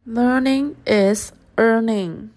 Learning is earning.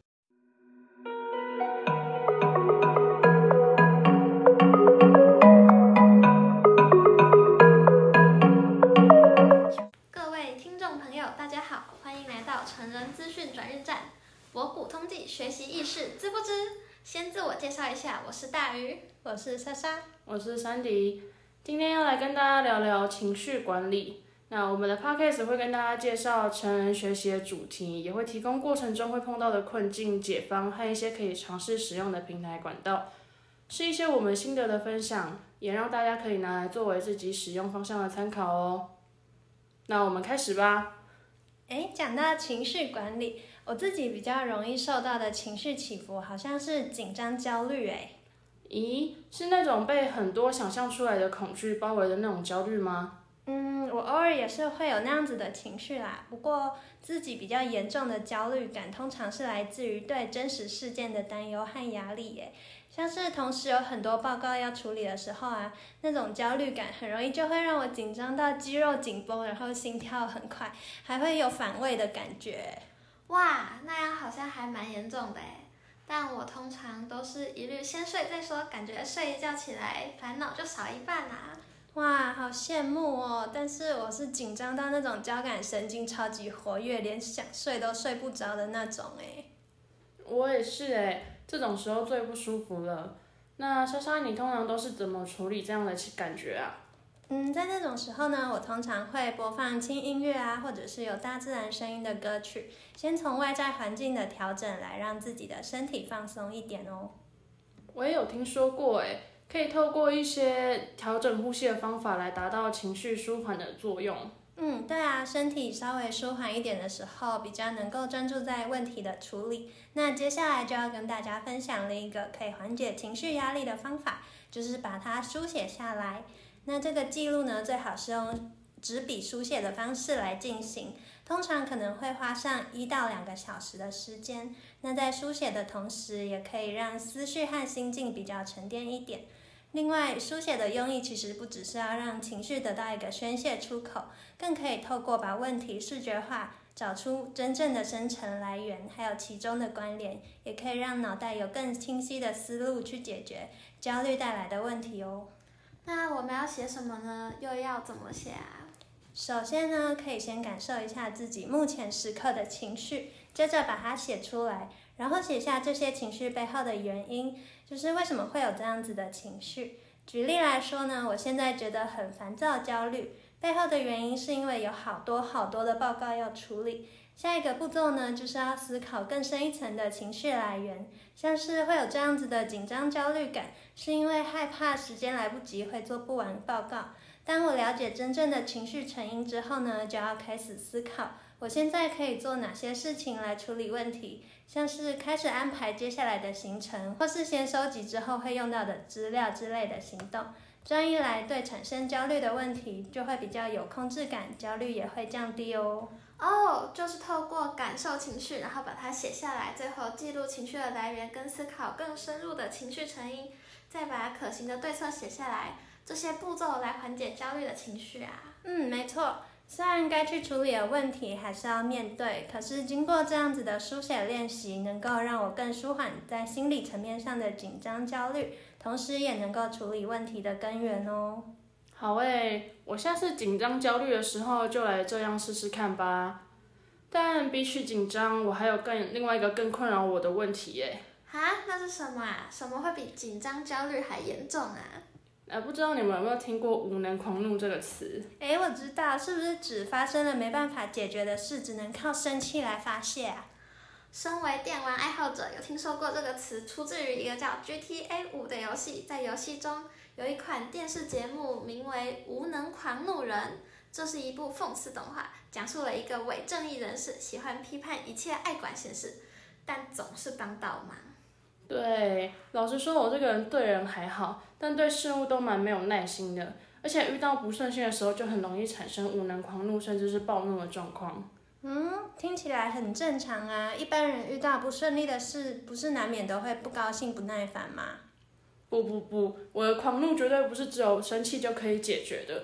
各位听众朋友，大家好，欢迎来到成人资讯转运站，博古通济，学习意识，知不知？先自我介绍一下，我是大鱼， 我是莎莎， 我是珊迪。今天要来跟大家聊聊情绪管理。那我们的 podcast 会跟大家介绍成人学习的主题，也会提供过程中会碰到的困境、解方和一些可以尝试使用的平台管道，是一些我们心得的分享，也让大家可以拿来作为自己使用方向的参考哦。那我们开始吧。 讲到情绪管理，我自己比较容易受到的情绪起伏，好像是紧张、焦虑。 咦，是那种被很多想象出来的恐惧包围的那种焦虑吗？ 我偶尔也是会有那样子的情绪啦。不过自己比较严重的焦虑感，通常是来自于对真实事件的担忧和压力。像是同时有很多报告要处理的时候啊，那种焦虑感很容易就会让我紧张到肌肉紧绷，然后心跳很快，还会有反胃的感觉。 哇，那样好像还蛮严重的但我通常都是一律先睡再说，感觉睡一觉起来烦恼就少一半啦。 哇，好羡慕哦！但是我是紧张到那种交感神经超级活跃，连想睡都睡不着的那种。 我也是这种时候最不舒服了。那莎莎，你通常都是怎么处理这样的感觉啊？ 在那种时候呢，我通常会播放轻音乐啊，或者是有大自然声音的歌曲，先从外在环境的调整来让自己的身体放松一点哦。 我也有听说过可以透过一些调整呼吸的方法来达到情绪舒缓的作用。 对啊，身体稍微舒缓一点的时候，比较能够专注在问题的处理。那接下来就要跟大家分享另一个可以缓解情绪压力的方法，就是把它书写下来。那这个记录呢，最好是用纸笔书写的方式来进行，通常可能会花上1到2个小时的时间。那在书写的同时，也可以让思绪和心境比较沉淀一点。另外，书写的用意其实不只是要让情绪得到一个宣泄出口，更可以透过把问题视觉化，找出真正的生成来源，还有其中的关联，也可以让脑袋有更清晰的思路去解决焦虑带来的问题哦。 那我们要写什么呢？又要怎么写啊？ 首先呢，可以先感受一下自己目前时刻的情绪，接着把它写出来，然后写下这些情绪背后的原因，就是为什么会有这样子的情绪。举例来说呢，我现在觉得很烦躁、焦虑，背后的原因是因为有好多的报告要处理。下一个步骤呢，就是要思考更深一层的情绪来源，像是会有这样子的紧张焦虑感，是因为害怕时间来不及会做不完报告。当我了解真正的情绪成因之后呢，就要开始思考，我现在可以做哪些事情来处理问题，像是开始安排接下来的行程，或是先收集之后会用到的资料之类的行动。这样一来，对产生焦虑的问题就会比较有控制感，焦虑也会降低哦。 就是透过感受情绪，然后把它写下来，最后记录情绪的来源，跟思考更深入的情绪成因，再把可行的对策写下来，这些步骤来缓解焦虑的情绪啊。 没错。虽然该去处理的问题还是要面对，可是经过这样子的书写练习，能够让我更舒缓在心理层面上的紧张焦虑，同时也能够处理问题的根源哦。 好我下次紧张焦虑的时候就来这样试试看吧。但比起紧张，我还有另外一个更困扰我的问题那是什么啊？什么会比紧张焦虑还严重啊？ 不知道你们有没有听过无能狂怒这个词？ 我知道，是不是指发生了没办法解决的事，只能靠生气来发泄啊？ 身为电玩爱好者，有听说过这个词，出自于一个叫 GTA 5的游戏。在游戏中有一款电视节目名为《无能狂怒人》，这是一部讽刺动画，讲述了一个伪正义人士喜欢批判一切爱管闲事，但总是帮倒忙。 对，老实说，我这个人对人还好，但对事物都蛮没有耐心的，而且遇到不顺心的时候，就很容易产生无能狂怒，甚至是暴怒的状况。 听起来很正常啊。一般人遇到不顺利的事，不是难免都会不高兴、不耐烦吗？ 不，我的狂怒绝对不是只有生气就可以解决的。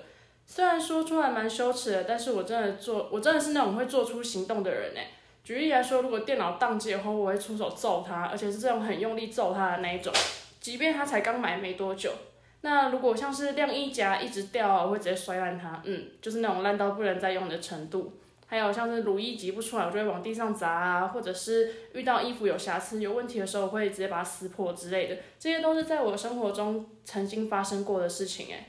虽然说出来蛮羞耻的，但是我真的是那种会做出行动的人哎。举例来说，如果电脑宕机的话，我会出手揍他，而且是这种很用力揍他的那一种，即便他才刚买没多久。那如果像是晾衣夹一直掉啊，我会直接摔烂它，就是那种烂到不能再用的程度。还有像是乳液挤不出来，我就会往地上砸啊，或者是遇到衣服有瑕疵、有问题的时候，我会直接把它撕破之类的。这些都是在我生活中曾经发生过的事情哎。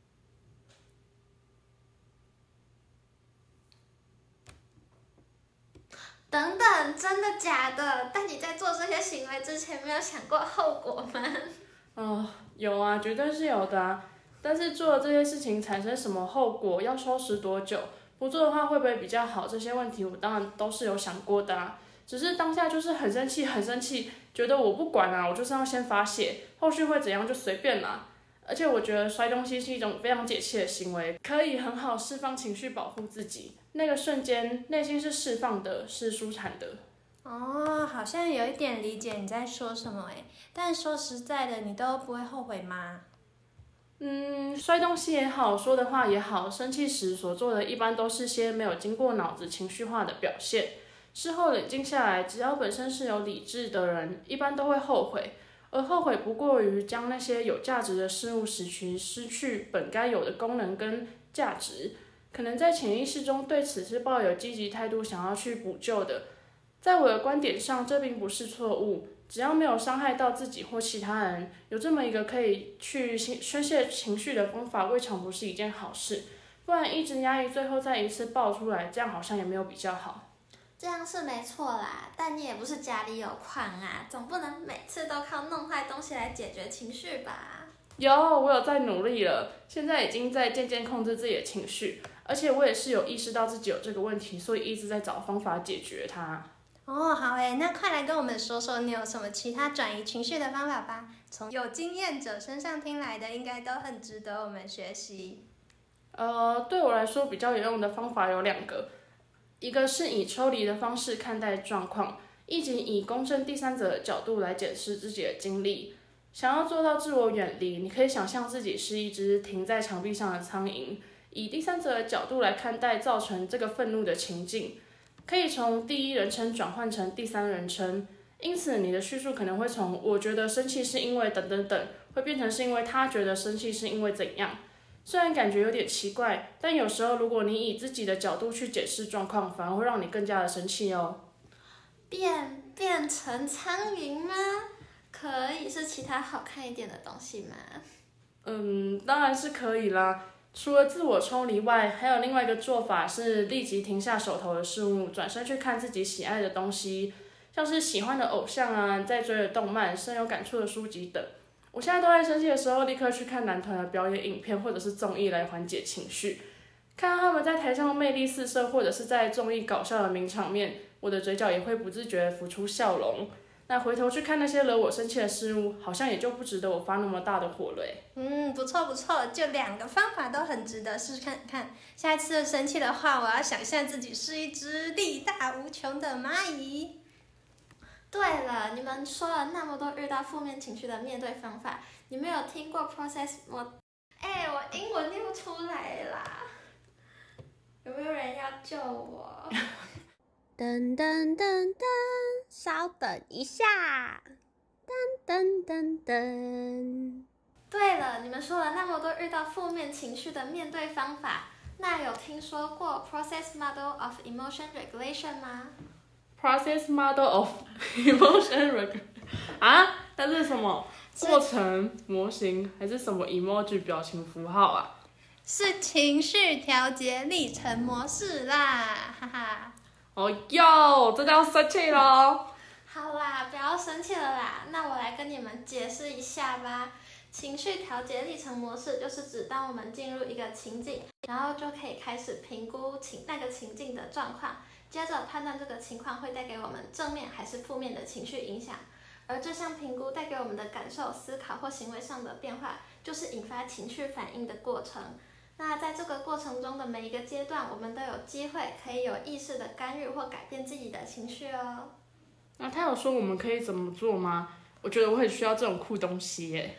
等等，真的假的？但你在做这些行为之前，没有想过后果吗？ 有啊，绝对是有的啊。但是做了这些事情产生什么后果，要收拾多久，不做的话会不会比较好？这些问题我当然都是有想过的啊。只是当下就是很生气，觉得我不管啊，我就是要先发泄，后续会怎样就随便啦。而且我觉得摔东西是一种非常解气的行为，可以很好释放情绪，保护自己。那个瞬间，内心是释放的，是舒坦的。 好像有一点理解你在说什么诶，但说实在的，你都不会后悔吗？ 摔东西也好，说的话也好，生气时所做的一般都是些没有经过脑子情绪化的表现。事后冷静下来，只要本身是有理智的人，一般都会后悔。而后悔不过于将那些有价值的事物使其失去本该有的功能跟价值，可能在潜意识中对此是抱有积极态度，想要去补救的。在我的观点上，这并不是错误，只要没有伤害到自己或其他人，有这么一个可以去宣泄情绪的方法，未尝不是一件好事。不然一直压抑，最后再一次爆出来，这样好像也没有比较好。 这样是没错啦，但你也不是家里有矿啊，总不能每次都靠弄坏东西来解决情绪吧？ 我有在努力了，现在已经在渐渐控制自己的情绪，而且我也是有意识到自己有这个问题，所以一直在找方法解决它。 好诶，那快来跟我们说说你有什么其他转移情绪的方法吧。从有经验者身上听来的，应该都很值得我们学习。 对我来说比较有用的方法有2个。一个是以抽离的方式看待状况，以及以公正第三者的角度来检视自己的经历。想要做到自我远离，你可以想象自己是一只停在墙壁上的苍蝇，以第三者的角度来看待造成这个愤怒的情境，可以从第一人称转换成第三人称。因此，你的叙述可能会从我觉得生气是因为等等等，会变成是因为他觉得生气是因为怎样。虽然感觉有点奇怪，但有时候如果你以自己的角度去解释状况，反而会让你更加的生气哦。 变成苍蝇吗？可以是其他好看一点的东西吗？ 当然是可以啦。除了自我抽离外，还有另外一个做法是立即停下手头的事物，转身去看自己喜爱的东西，像是喜欢的偶像啊，在追的动漫，深有感触的书籍等。我现在都在生气的时候，立刻去看男团的表演影片或者是综艺来缓解情绪。看到他们在台上魅力四射，或者是在综艺搞笑的名场面，我的嘴角也会不自觉地浮出笑容。那回头去看那些惹我生气的事物，好像也就不值得我发那么大的火了耶。 不错，就2个方法都很值得试试看看。下一次生气的话，我要想象自己是一只力大无穷的蚂蚁。 对了，你们说了那么多遇到负面情绪的面对方法，你们有听过 process model？我英文念不出来啦，有没有人要救我？ 噔噔噔噔，稍等一下，噔噔噔噔。 对了，你们说了那么多遇到负面情绪的面对方法，那有听说过 process model of emotion regulation 吗 ？Process model of emotion regulation 啊？它是什么过程模型还是什么 emoji 表情符号啊？ 是情绪调节历程模式啦，哈哈。 这就要生气咯。 好啦，不要生气了啦，那我来跟你们解释一下吧。情绪调节历程模式就是指当我们进入一个情境，然后就可以开始评估那个情境的状况，接着判断这个情况会带给我们正面还是负面的情绪影响。而这项评估带给我们的感受、思考或行为上的变化，就是引发情绪反应的过程。那在这个过程中的每一个阶段，我们都有机会可以有意识的干预或改变自己的情绪哦。 那他有说我们可以怎么做吗？我觉得我很需要这种酷东西耶。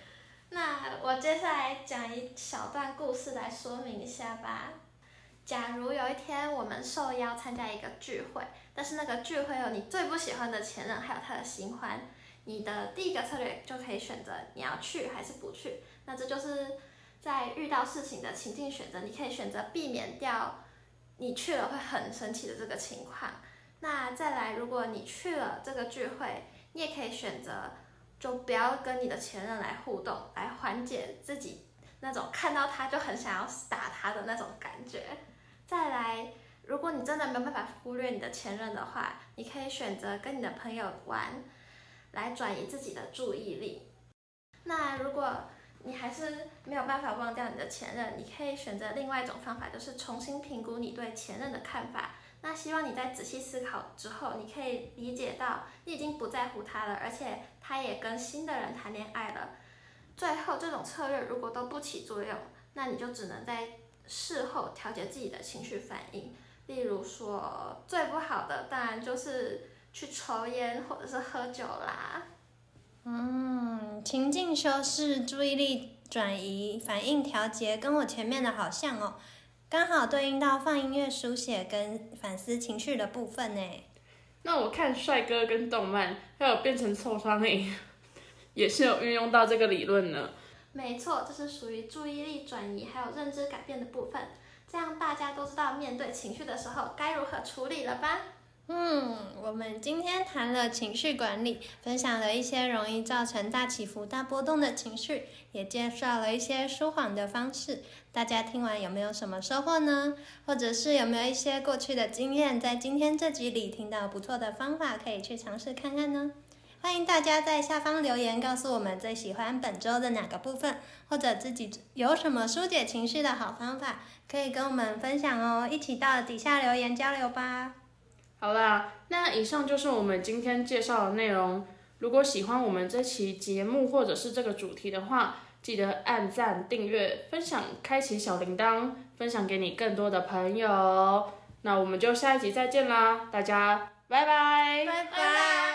那我接下来讲一小段故事来说明一下吧。假如有一天我们受邀参加一个聚会，但是那个聚会有你最不喜欢的前任，还有他的新欢，你的第一个策略就可以选择你要去还是不去。那这就是在遇到事情的情境选择，你可以选择避免掉你去了会很生气的这个情况。那再来，如果你去了这个聚会，你也可以选择就不要跟你的前任来互动，来缓解自己那种看到他就很想要打他的那种感觉。再来，如果你真的没有办法忽略你的前任的话，你可以选择跟你的朋友玩，来转移自己的注意力。那如果你还是没有办法忘掉你的前任，你可以选择另外一种方法，就是重新评估你对前任的看法。那希望你在仔细思考之后，你可以理解到你已经不在乎他了，而且他也跟新的人谈恋爱了。最后，这种策略如果都不起作用，那你就只能在事后调节自己的情绪反应。例如说，最不好的当然就是去抽烟或者是喝酒啦。 情境修饰、注意力转移、反应调节，跟我前面的好像哦，刚好对应到放音乐书写跟反思情绪的部分呢。 那我看帅哥跟动漫，还有变成臭酸饮，也是有运用到这个理论呢。 没错，这是属于注意力转移还有认知改变的部分。这样大家都知道面对情绪的时候该如何处理了吧？ 我们今天谈了情绪管理，分享了一些容易造成大起伏、大波动的情绪，也介绍了一些舒缓的方式。大家听完有没有什么收获呢？或者是有没有一些过去的经验，在今天这集里听到不错的方法，可以去尝试看看呢？欢迎大家在下方留言告诉我们最喜欢本周的哪个部分，或者自己有什么疏解情绪的好方法，可以跟我们分享哦，一起到底下留言交流吧。 好啦，那以上就是我们今天介绍的内容。如果喜欢我们这期节目或者是这个主题的话，记得按赞、订阅、分享、开启小铃铛，分享给你更多的朋友。那我们就下一集再见啦，大家拜拜， 拜拜。